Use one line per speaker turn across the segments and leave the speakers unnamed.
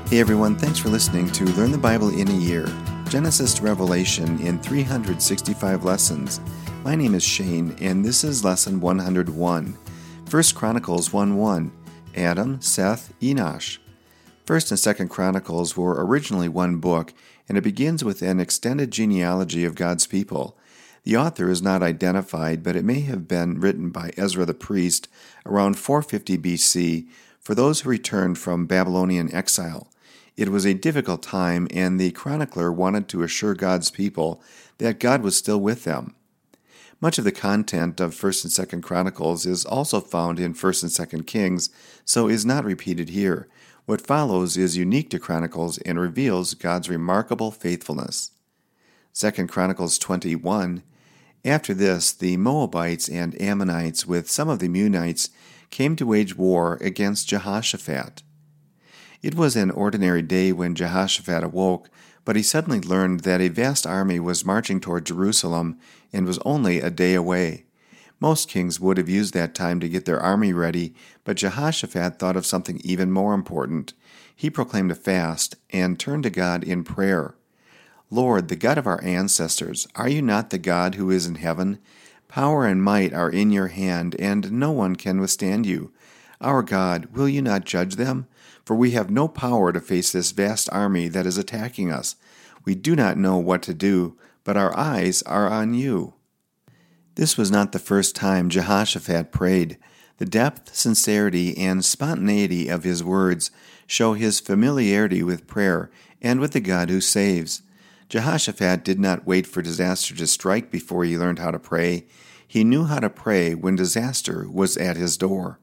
Hey everyone, thanks for listening to Learn the Bible in a Year, Genesis to Revelation in 365 lessons. My name is Shane, and this is Lesson 101, 1 Chronicles 1:1, Adam, Seth, Enosh. 1st and 2nd Chronicles were originally one book, and it begins with an extended genealogy of God's people. The author is not identified, but it may have been written by Ezra the priest around 450 BC for those who returned from Babylonian exile. It was a difficult time, and the chronicler wanted to assure God's people that God was still with them. Much of the content of 1st and 2nd Chronicles is also found in 1st and 2nd Kings, so is not repeated here. What follows is unique to Chronicles and reveals God's remarkable faithfulness. 2nd Chronicles 21. After this, the Moabites and Ammonites with some of the Meunites came to wage war against Jehoshaphat. It was an ordinary day when Jehoshaphat awoke, but he suddenly learned that a vast army was marching toward Jerusalem and was only a day away. Most kings would have used that time to get their army ready, but Jehoshaphat thought of something even more important. He proclaimed a fast and turned to God in prayer. Lord, the God of our ancestors, are you not the God who is in heaven? Power and might are in your hand, and no one can withstand you. Our God, will you not judge them? For we have no power to face this vast army that is attacking us. We do not know what to do, but our eyes are on you. This was not the first time Jehoshaphat prayed. The depth, sincerity, and spontaneity of his words show his familiarity with prayer and with the God who saves. Jehoshaphat did not wait for disaster to strike before he learned how to pray. He knew how to pray when disaster was at his door.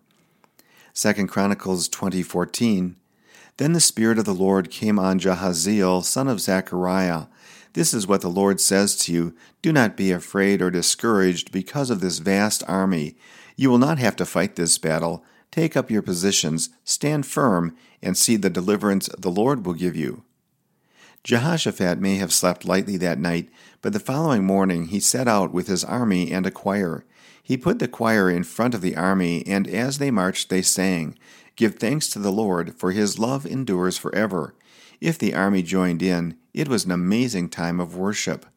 2 Chronicles 20:14. Then the Spirit of the Lord came on Jahaziel, son of Zechariah. This is what the Lord says to you, do not be afraid or discouraged because of this vast army. You will not have to fight this battle. Take up your positions, stand firm, and see the deliverance the Lord will give you. Jehoshaphat may have slept lightly that night, but the following morning he set out with his army and a choir. He put the choir in front of the army, and as they marched they sang, Give thanks to the Lord, for his love endures forever. If the army joined in, it was an amazing time of worship.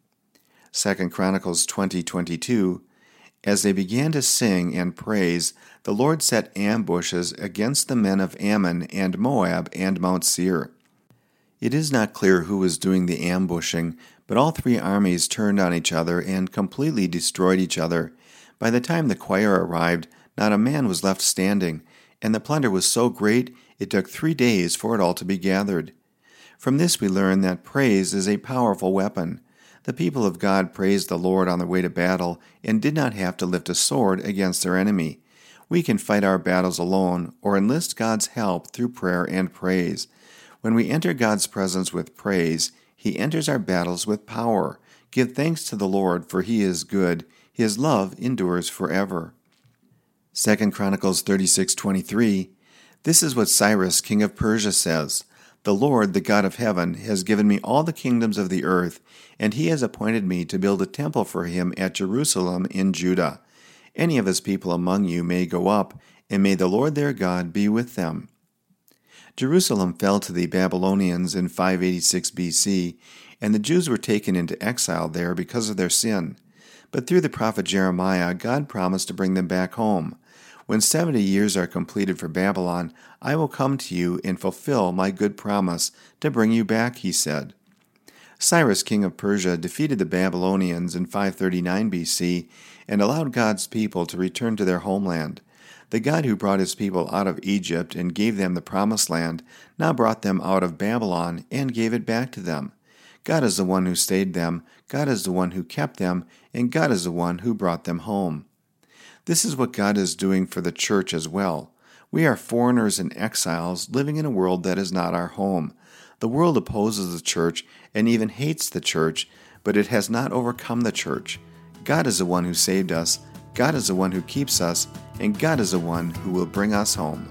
2 Chronicles 20:22. As they began to sing and praise, the Lord set ambushes against the men of Ammon and Moab and Mount Seir. It is not clear who was doing the ambushing, but all three armies turned on each other and completely destroyed each other. By the time the choir arrived, not a man was left standing, and the plunder was so great it took 3 days for it all to be gathered. From this we learn that praise is a powerful weapon. The people of God praised the Lord on their way to battle and did not have to lift a sword against their enemy. We can fight our battles alone or enlist God's help through prayer and praise. When we enter God's presence with praise, He enters our battles with power. Give thanks to the Lord, for He is good. His love endures forever. 2 Chronicles 36:23. This is what Cyrus, king of Persia, says. The Lord, the God of heaven, has given me all the kingdoms of the earth, and he has appointed me to build a temple for him at Jerusalem in Judah. Any of his people among you may go up, and may the Lord their God be with them. Jerusalem fell to the Babylonians in 586 BC, and the Jews were taken into exile there because of their sin. But through the prophet Jeremiah, God promised to bring them back home. When 70 years are completed for Babylon, I will come to you and fulfill my good promise to bring you back, he said. Cyrus, king of Persia, defeated the Babylonians in 539 BC and allowed God's people to return to their homeland. The God who brought his people out of Egypt and gave them the promised land now brought them out of Babylon and gave it back to them. God is the one who saved them, God is the one who kept them, and God is the one who brought them home. This is what God is doing for the church as well. We are foreigners and exiles living in a world that is not our home. The world opposes the church and even hates the church, but it has not overcome the church. God is the one who saved us, God is the one who keeps us, and God is the one who will bring us home.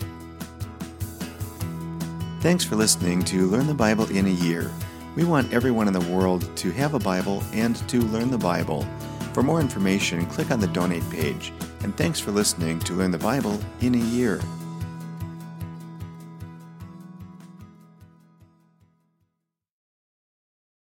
Thanks for listening to Learn the Bible in a Year. We want everyone in the world to have a Bible and to learn the Bible. For more information, click on the donate page. And thanks for listening to Learn the Bible in a Year.